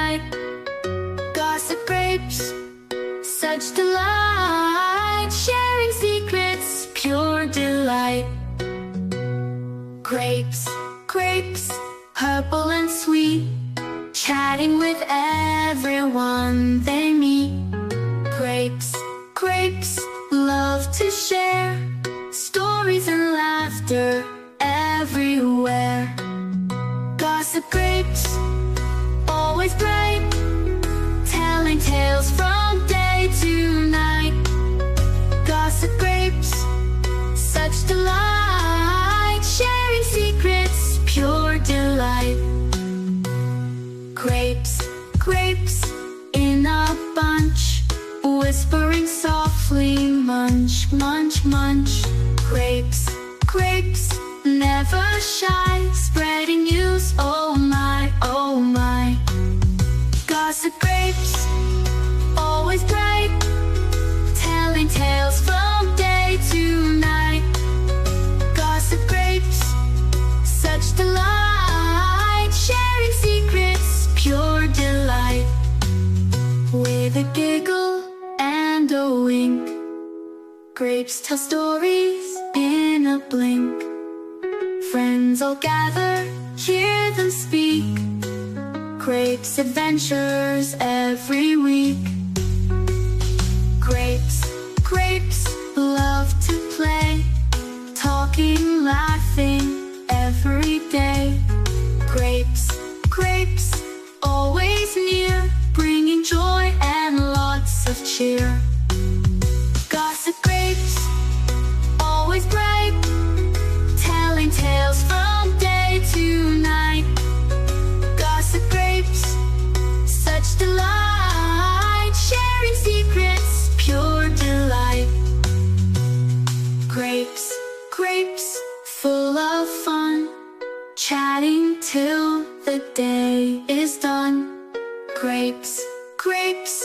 delight. Gossip grapes, such delight. Sharing secrets, pure delight. Grapes, grapes, purple and sweet, chatting with everyone they meet. Grapes, grapes, love to share, stories and laughter everywhere. Gossip grapes, always bright, telling tales from day to night. Gossip grapes, such delight. Sharing secrets, pure delight. Grapes, grapes, in a bunch, whispering softly, munch, munch, munch. Grapes, grapes, never shy, spreading news, oh my, oh my. Gossip grapes, always bright, telling tales from day to night. Gossip grapes, such delight. Sharing secrets, pure delight. With a giggle and a wink, grapes tell stories in a blink. Friends all gather, hear them speak. Grapes adventures every week. Grapes, grapes, love to play, talking, laughing every day. Grapes, grapes, always near, bringing joy and lots of cheer. Gossip grapes, always bright, telling tales from day to night. Gossip grapes, such delight. Sharing secrets, pure delight. Grapes, grapes, full of fun, chatting till the day is done. Grapes, grapes,